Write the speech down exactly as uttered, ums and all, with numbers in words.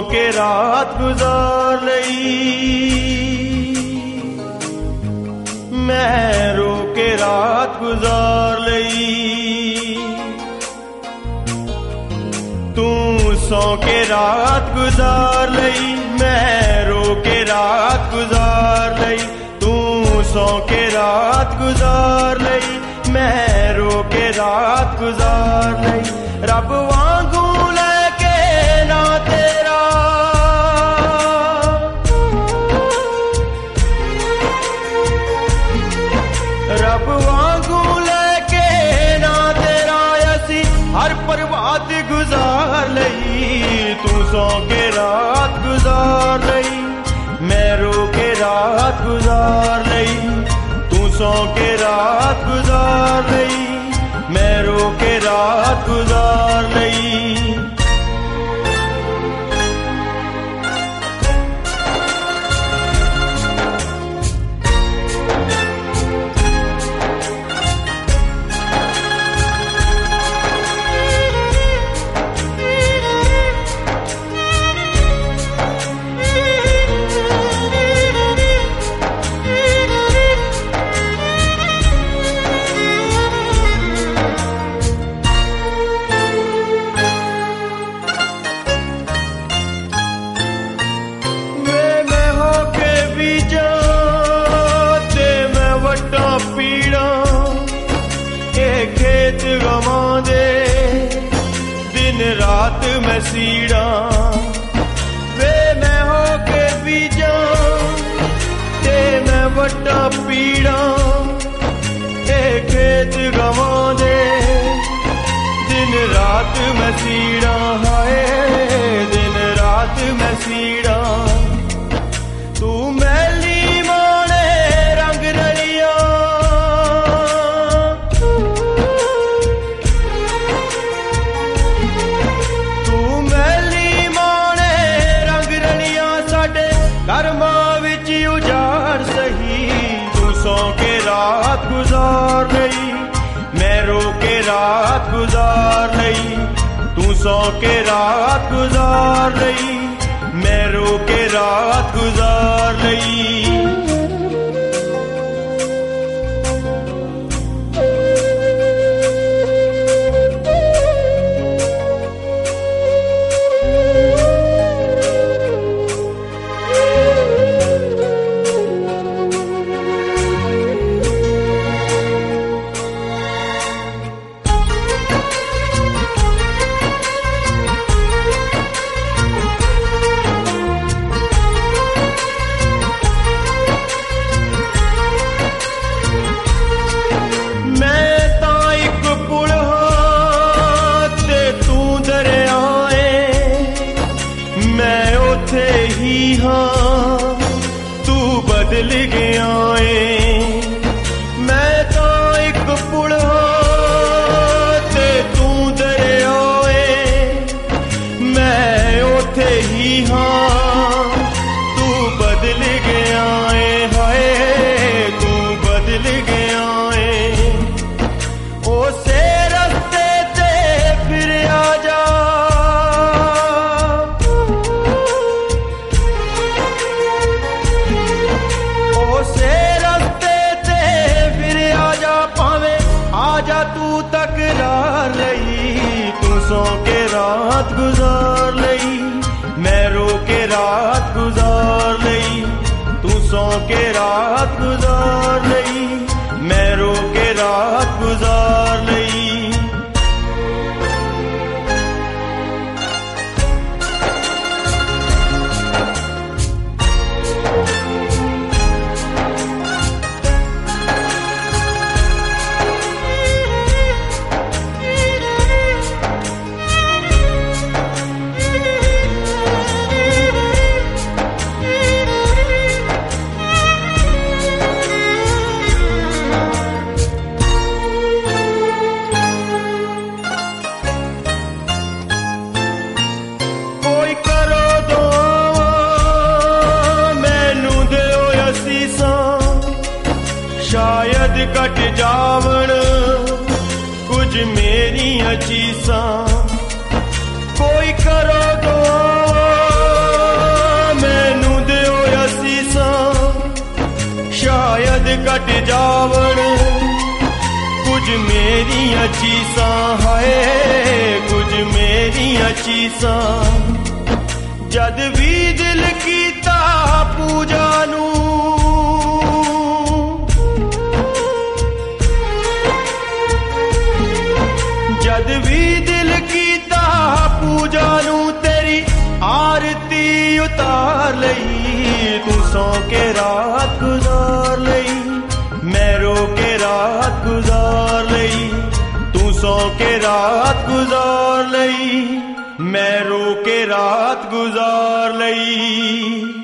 के रात गुजार लई, मैं रो के रात गुजार लई। तू सौ के रात गुजार लई, मैं रो के रात गुजार लई। तू सौ के रात गुजार लई, मैं रो के रात गुजार लई। रब वांगू लेके ना तेरा, रब वांगू लेके ना तेरा, ऐसी हर प्रभात गुजार लई। तू सौ के रात गुजार लई, मैं रो के रात गुजार लई। तू सौ के रात गुजार लई, मैं रो के रात गुजार लई। रात मैं सीड़ा वे मैं हो के बीजा ते मैं वड्डा पीड़ा, ए खेत गवां दे दिन रात मैं सीड़ा। हाय दिन रात मैं सीड़ा, तू मैली माने रंग रलिया, कर्मां विच उजाड़ सही। तू सौ के रात गुजार लई, मैं रो के रात गुजार लई। तू सौ के रात गुजार लई, मैं रो के रात गुजार लई। तू बदल गया है, मैं तो एक पुल ते तू दरिया है। मैं उथे ही हाँ, तू बदल गया है। हाय तू बदल गया है, उसे रस्ते ते फिर आ जा। आजा तू तकरार लई, तू सौ के रात गुजार लई, मैं रो के रात गुजार लई। तू सौ के रात गुजार लई, मैं रो के रात गुजार लई। शायद कट जावण कुछ मेरी चीसां, कोई करो दुआ कट जावण कुछ मेरिया चीसां हाय कुछ मेरिया चीसां जद भी दिल कीता पूजा नू जद भी दिल कीता पूजा नू तेरी आरती उतार लई तू सौ के रात गुजार लई मैं रो के रात गुजार लई तू सौ के रात गुजार लई मैं रो के रात गुजार लई।